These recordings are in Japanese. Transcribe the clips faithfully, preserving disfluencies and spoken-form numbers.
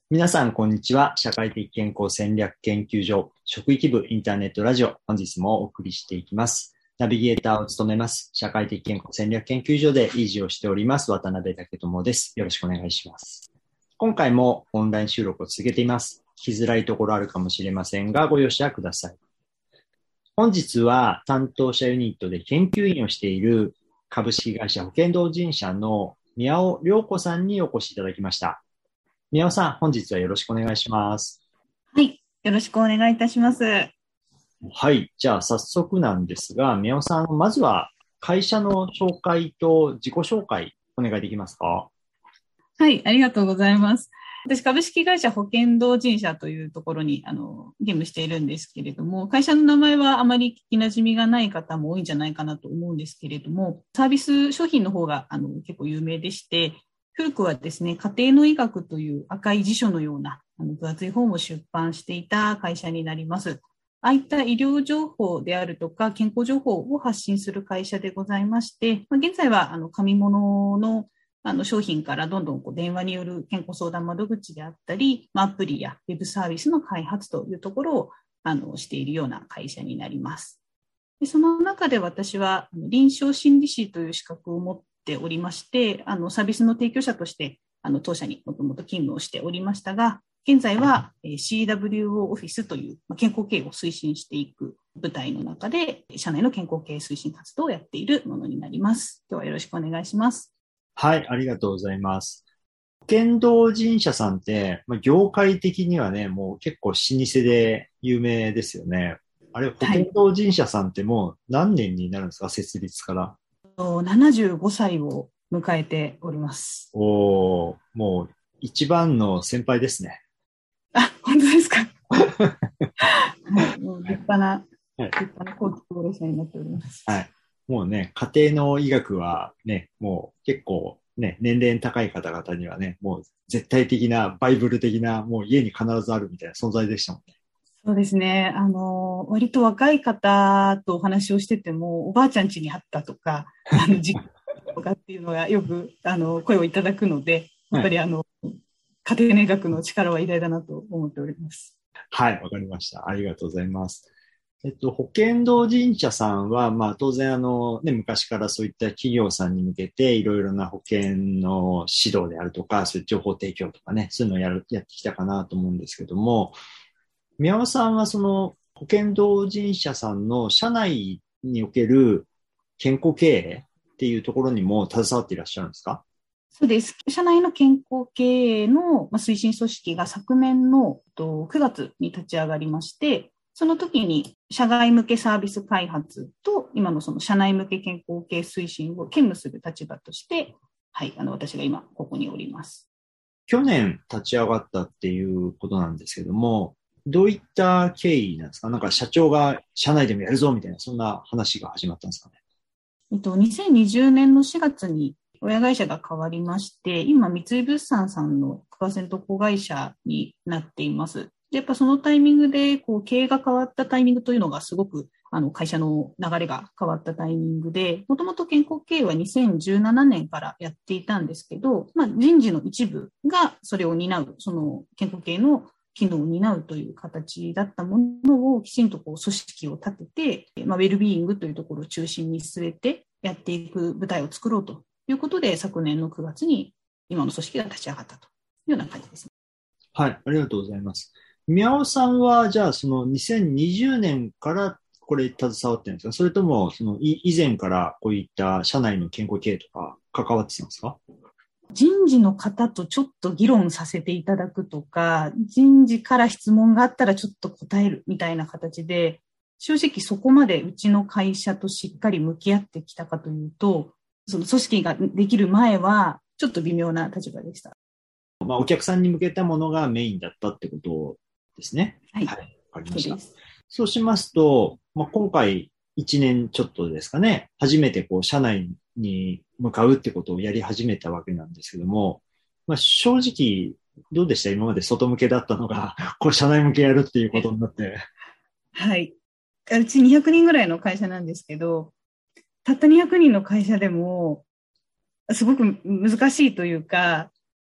皆さん、こんにちは。社会的健康戦略研究所、職域部インターネットラジオ、本日もお送りしていきます。ナビゲーターを務めます。社会的健康戦略研究所で理事をしております、渡辺武智です。よろしくお願いします。今回もオンライン収録を続けています。聞きづらいところあるかもしれませんが、ご容赦ください。本日は担当者ユニットで研究員をしている株式会社保険同人社の宮尾良子さんにお越しいただきました。宮尾さん、本日はよろしくお願いします。 はい、よろしくお願いいたします。 はい、じゃあ早速なんですが、宮尾さん、まずは会社の紹介と自己紹介お願いできますか？ はい、ありがとうございます。私、株式会社保険同人社というところにあの勤務しているんですけれども、会社の名前はあまり聞きなじみがない方も多いんじゃないかなと思うんですけれども、サービス商品の方があの結構有名でして、古くはですね、家庭の医学という赤い辞書のようなあの分厚い本を出版していた会社になります。ああいった医療情報であるとか健康情報を発信する会社でございまして、現在はあの紙物のあの商品からどんどんこう電話による健康相談窓口であったり、アプリやウェブサービスの開発というところをあのしているような会社になります。でその中で私は臨床心理士という資格を持っておりまして、あのサービスの提供者としてあの当社にもともと勤務をしておりましたが、現在は シーダブリューオー オフィスという健康経営を推進していく部隊の中で、社内の健康経営推進活動をやっているものになります。今日はよろしくお願いします。 はい、ありがとうございます。保険同人社さんって、まあ、業界的にはね、もう結構老舗で有名ですよね。あれ、保険同人社さんってもう何年になるんですか、設立から。 ななじゅうごさいを迎えております。 おー、もう一番の先輩ですね。 あ、本当ですか。はい、もう立派な、はい、立派な高高齢者になっております。 はい。もうね、家庭の医学はね、もう結構ね、年齢高い方々にはね、もう絶対的なバイブル的な、もう家に必ずあるみたいな存在でしたもんね。 そうですね。あの、割と若い方とお話をしてても、おばあちゃん家にあったとか、あの、実家とかっていうのがよく、あの、声をいただくので、やっぱりあの、はい、家庭の医学の力は偉大だなと思っております。 はい、わかりました。ありがとうございます。えっと、保険同人社さんは、まあ当然あの、ね、昔からそういった企業さんに向けていろいろな保険の指導であるとか、そういう情報提供とかね、そういうのをやる、やってきたかなと思うんですけども、宮尾さんはその保険同人社さんの社内における健康経営っていうところにも携わっていらっしゃるんですか？ そうです。社内の健康経営の推進組織が昨年のくがつに立ち上がりまして、その時に社外向けサービス開発と今のその社内向け健康経営推進を兼務する立場として、はい、あの私が今ここにおります。 去年立ち上がったっていうことなんですけども、どういった経緯なんですか？なんか社長が社内でもやるぞみたいな、そんな話が始まったんですかね。 えっと、にせんにじゅうねんのしがつに親会社が変わりまして、今、三井物産さんの ごパーセント 子会社になっています。でやっぱそのタイミングで、こう、経営が変わったタイミングというのがすごく、あの、会社の流れが変わったタイミングで、もともと健康経営はにせんじゅうななねんからやっていたんですけど、まあ、人事の一部がそれを担う、その健康経営の機能を担うという形だったものをきちんとこう組織を立てて、まあ、ウェルビーイングというところを中心に据えてやっていく舞台を作ろうということで、昨年のくがつに今の組織が立ち上がったというような感じですね。 はい、ありがとうございます。宮尾さんは、じゃあそのにせんにじゅうねんからこれ携わってるんですか？それとも、その以前からこういった社内の健康経営とか関わってたんですか？ 人事の方とちょっと議論させていただくとか、人事から質問があったらちょっと答えるみたいな形で、正直そこまでうちの会社としっかり向き合ってきたかというと、その組織ができる前はちょっと微妙な立場でした。 まあ、お客さんに向けたものがメインだったってことですね。 はい。 はい。わかりました。そうそうしますと、まあ、今回いちねんちょっとですかね、初めてこう社内に向かうってことをやり始めたわけなんですけども、まあ、正直どうでした？今まで外向けだったのが、これ社内向けやるっていうことになって。 はい。うちにひゃくにんぐらいの会社なんですけど、たったにひゃくにんの会社でも、すごく難しいというか、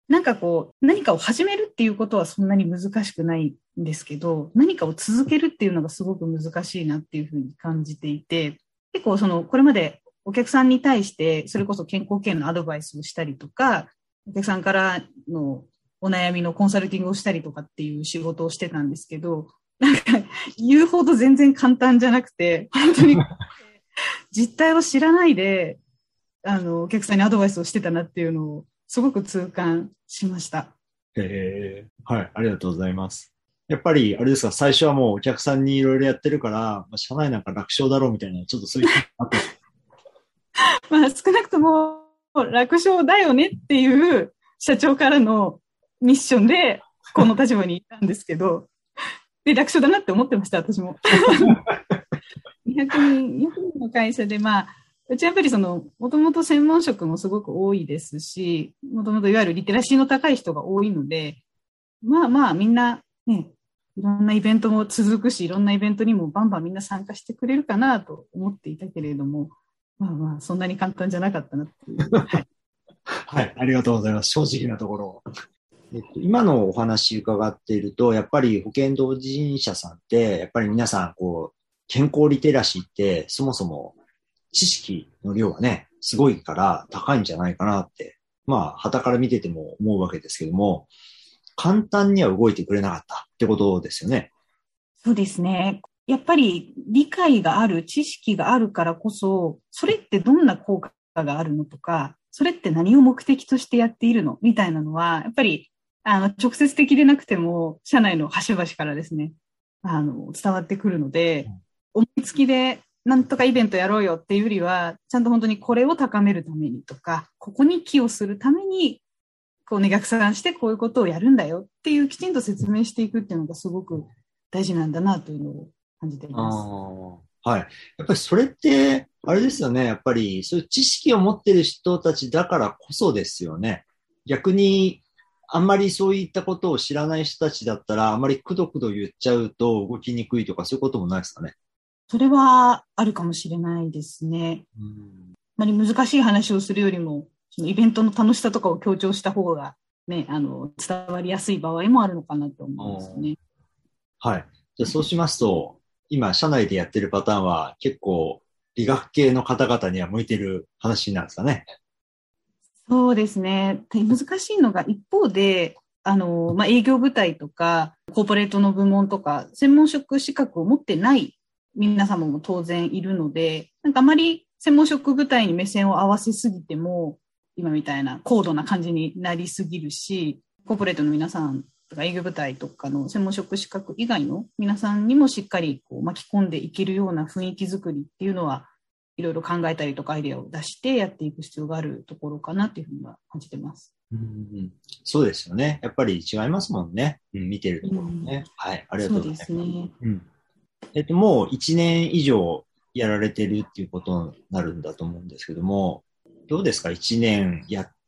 なんかこう、何かを始めるっていうことはそんなに難しくないんですけど、何かを続けるっていうのがすごく難しいなっていうふうに感じていて、結構その、これまでお客さんに対して、それこそ健康系のアドバイスをしたりとか、お客さんからのお悩みのコンサルティングをしたりとかっていう仕事をしてたんですけど、なんか言うほど全然簡単じゃなくて、本当に実態を知らないで、あの、お客さんにアドバイスをしてたなっていうのを、すごく痛感しました。 へえ、はい、ありがとうございます。やっぱり、あれですか、最初はもうお客さんにいろいろやってるから、まあ、社内なんか楽勝だろうみたいな、ちょっとそういうあった。 まあ、少なくとも楽勝だよねっていう社長からのミッションで、この立場にいたんですけど、で、楽勝だなって思ってました、私も。にひゃくにん、にひゃくにんの会社で、まあ、うちやっぱりその、もともと専門職もすごく多いですし、もともといわゆるリテラシーの高い人が多いので、まあまあみんなね、いろんなイベントも続くし、いろんなイベントにもバンバンみんな参加してくれるかなと思っていたけれども、まあまあそんなに簡単じゃなかったなっていう。はい、 はい、ありがとうございます。正直なところ。えっと、今のお話伺っていると、やっぱり保険同人者さんって、やっぱり皆さん、こう、健康リテラシーって、そもそも知識の量がね、すごいから高いんじゃないかなって、まあ、傍から見てても思うわけですけども、簡単には動いてくれなかったってことですよね。 そうですね。やっぱり理解がある、知識があるからこそ、それってどんな効果があるのとか、それって何を目的としてやっているのみたいなのは、やっぱり、あの、直接的でなくても、社内の端々からですね、あの、伝わってくるので、思いつきで、なんとかイベントやろうよっていうよりは、ちゃんと本当にこれを高めるためにとか、ここに寄与するために、こうね、逆算してこういうことをやるんだよっていうきちんと説明していくっていうのがすごく大事なんだなというのを感じています。 あはい。やっぱりそれって、あれですよね。やっぱりそういう知識を持ってる人たちだからこそですよね。逆に、あんまりそういったことを知らない人たちだったら、あんまりくどくど言っちゃうと動きにくいとかそういうこともないですかね。 それはあるかもしれないですね。 うん、 あまり難しい話をするよりも、そのイベントの楽しさとかを強調した方が、ね、あの、伝わりやすい場合もあるのかなと思いますね。 はい。じゃあそうしますと、今、社内でやってるパターンは結構理学系の方々には向いてる話なんですかね。 そうですね。難しいのが一方で、あの、まあ、営業部隊とか、コーポレートの部門とか、専門職資格を持ってない皆様も当然いるので、なんかあまり専門職部隊に目線を合わせすぎても、今みたいな高度な感じになりすぎるし、コーポレートの皆さんとか営業部隊とかの専門職資格以外の皆さんにもしっかりこう巻き込んでいけるような雰囲気づくりっていうのは、いろいろ考えたりとかアイデアを出してやっていく必要があるところかなっていうふうには感じてます。 うん、そうですよね。やっぱり違いますもんね。うん、見てるところね、うん。はい。ありがとうございます。そうですね。うん。えっと、もう一年以上やられてるっていうことになるんだと思うんですけども、どうですか一年やって、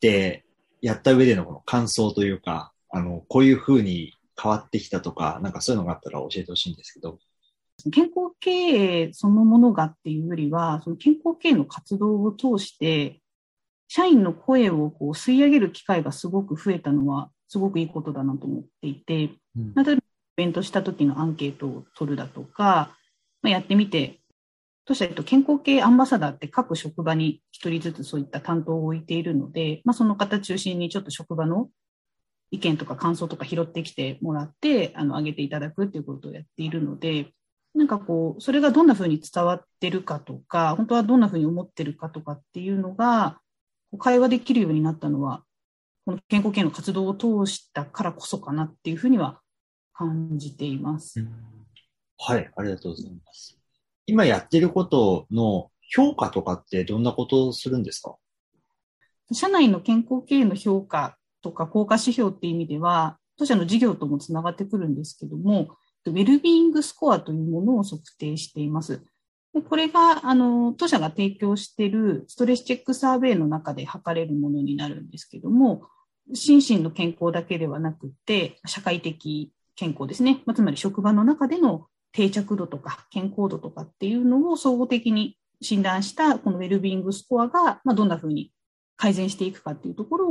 やった上でのこの感想というか、あの、こういうふうに変わってきたとか、なんかそういうのがあったら教えてほしいんですけど。 健康経営そのものがっていうよりは、その健康経営の活動を通して、社員の声をこう吸い上げる機会がすごく増えたのは、すごくいいことだなと思っていて、うん、例えばイベントした時のアンケートを取るだとか、まあ、やってみて、当社、えっと、健康系アンバサダーって各職場に一人ずつそういった担当を置いているので、まあ、その方中心にちょっと職場の意見とか感想とか拾ってきてもらって、あの、上げていただくっていうことをやっているので、なんかこう、それがどんな風に伝わってるかとか、本当はどんな風に思ってるかとかっていうのが、会話できるようになったのは、この健康系の活動を通したからこそかなっていうふうには感じています。うん、 はい、ありがとうございます。今やってることの評価とかってどんなことをするんですか？ 社内の健康経営の評価とか効果指標っていう意味では、当社の事業ともつながってくるんですけども、ウェルビーイングスコアというものを測定しています。でこれが、あの、当社が提供しているストレスチェックサーベイの中で測れるものになるんですけども、心身の健康だけではなくて、社会的健康ですね。まあ、つまり職場の中での定着度とか健康度とかっていうのを総合的に診断したこのウェルビーイングスコアが、まあ、どんな風に改善していくかっていうところを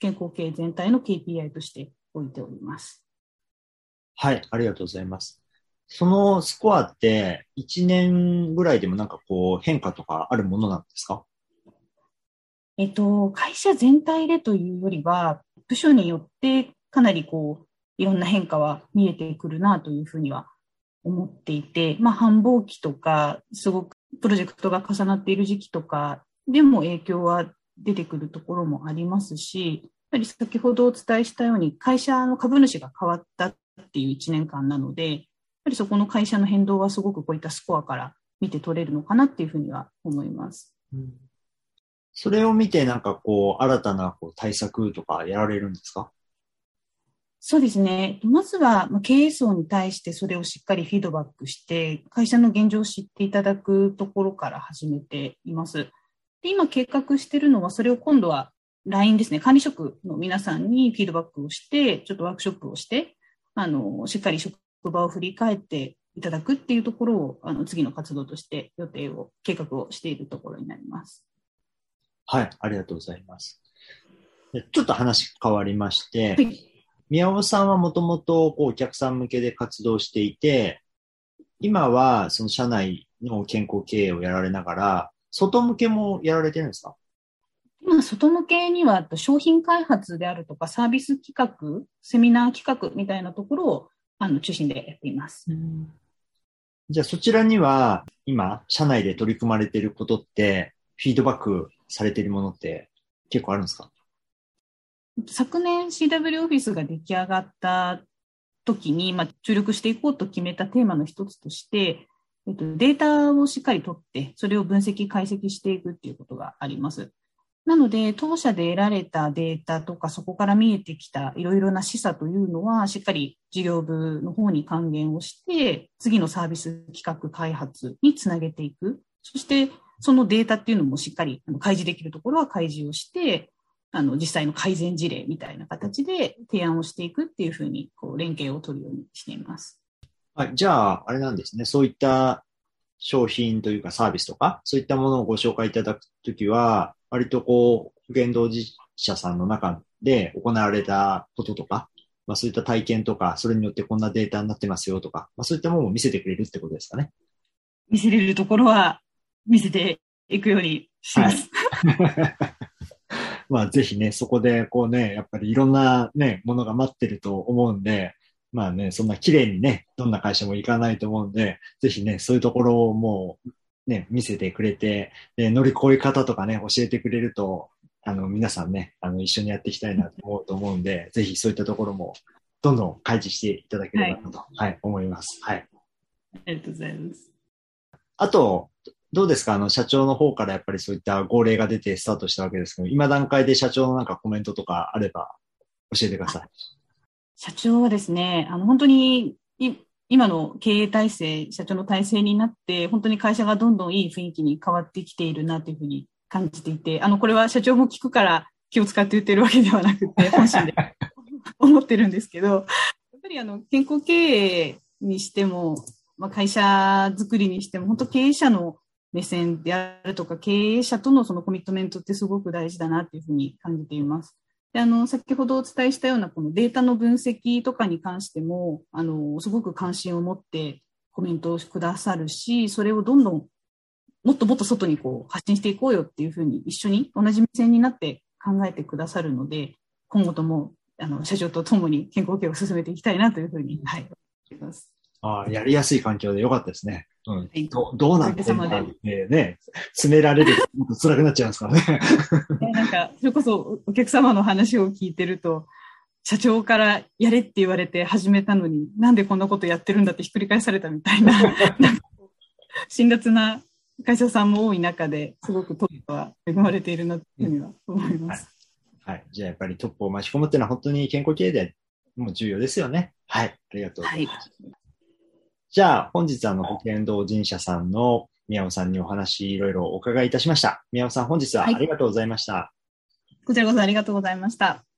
健康経営全体の ケーピーアイ として置いております。 はい、ありがとうございます。そのスコアっていちねんぐらいでもなんかこう変化とかあるものなんですか？ えっと、会社全体でというよりは、部署によってかなりこう、いろんな変化は見えてくるなというふうには思っていて、まあ、繁忙期とか、すごくプロジェクトが重なっている時期とかでも影響は出てくるところもありますし、やはり先ほどお伝えしたように、会社の株主が変わったっていういちねんかんなので、やはりそこの会社の変動はすごくこういったスコアから見て取れるのかなっていうふうには思います。 うん、それを見てなんかこう新たなこう対策とかやられるんですか？ そうですね。まずは経営層に対してそれをしっかりフィードバックして、会社の現状を知っていただくところから始めています。で、今計画しているのは、それを今度は ライン ですね、管理職の皆さんにフィードバックをして、ちょっとワークショップをして、あの、しっかり職場を振り返っていただくっていうところを、あの、次の活動として予定を、計画をしているところになります。 はい、ありがとうございます。ちょっと話変わりまして、 はい、 宮尾さんはもともとお客さん向けで活動していて、今はその社内の健康経営をやられながら、外向けもやられてるんですか？ 今、外向けには商品開発であるとかサービス企画、セミナー企画みたいなところをあの中心でやっています。うん、 じゃあそちらには今、社内で取り組まれていることって、フィードバックされているものって結構あるんですか？ 昨年 シーダブリュー オフィスが出来上がった時に、まあ、注力していこうと決めたテーマの一つとして、えっと、データをしっかり取って、それを分析、解析していくっていうことがあります。なので、当社で得られたデータとか、そこから見えてきたいろいろな示唆というのは、しっかり事業部の方に還元をして、次のサービス企画開発につなげていく。そして、そのデータっていうのもしっかり開示できるところは開示をして、あの、実際の改善事例みたいな形で提案をしていくっていうふうに、こう、連携を取るようにしています。 はい。じゃあ、あれなんですね。そういった商品というかサービスとか、そういったものをご紹介いただくときは、割とこう、保険当事者さんの中で行われたこととか、まあそういった体験とか、それによってこんなデータになってますよとか、まあそういったものを見せてくれるってことですかね。 見せれるところは見せていくようにします。 はいまあぜひね、そこでこうね、やっぱりいろんなね、ものが待ってると思うんで、まあね、そんな綺麗にね、どんな会社も行かないと思うんで、ぜひね、そういうところをもうね、見せてくれて、で乗り越え方とかね、教えてくれると、あの、皆さんね、あの、一緒にやっていきたいなと思うと思うんで、ぜひそういったところも、どんどん開示していただければなと、はい、はい、思います。はい。 ありがとうございます。 あと、どうですかあの、社長の方からやっぱりそういった号令が出てスタートしたわけですけど、今段階で社長のなんかコメントとかあれば教えてください。 社長はですね、あの、本当に、今の経営体制、社長の体制になって、本当に会社がどんどんいい雰囲気に変わってきているなというふうに感じていて、あの、これは社長も聞くから気を使って言ってるわけではなくて、本心で思ってるんですけど、やっぱりあの、健康経営にしても、まあ、会社作りにしても、本当経営者の目線であるとか、経営者とのそのコミットメントってすごく大事だなというふうに感じています。で、あの、先ほどお伝えしたようなこのデータの分析とかに関しても、あの、すごく関心を持ってコメントをくださるし、それをどんどんもっともっと外にこう発信していこうよっていうふうに一緒に同じ目線になって考えてくださるので、今後ともあの社長と共に健康経営を進めていきたいなというふうに、はい、思います。 ああ、やりやすい環境でよかったですね。うん。はい、どどうなってんだってね、詰められるともっと辛くなっちゃいますからね。 なんか、それこそお客様の話を聞いてると、社長からやれって言われて始めたのに、なんでこんなことやってるんだってひっくり返されたみたいな、なんか辛辣な会社さんも多い中で、すごくトップは恵まれているなというふうには思います。 はい。はい。じゃあやっぱりトップを巻き込むっていうのは本当に健康経営でもう重要ですよね。はい。ありがとうございます。はい、じゃあ本日あの保険同人社さんの宮尾さんにお話いろいろお伺いいたしました。宮尾さん本日はありがとうございました。 はい、こちらこそありがとうございました。